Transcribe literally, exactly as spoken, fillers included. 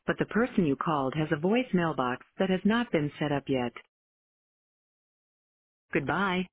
but the person you called has a voice mailbox that has not been set up yet. Goodbye.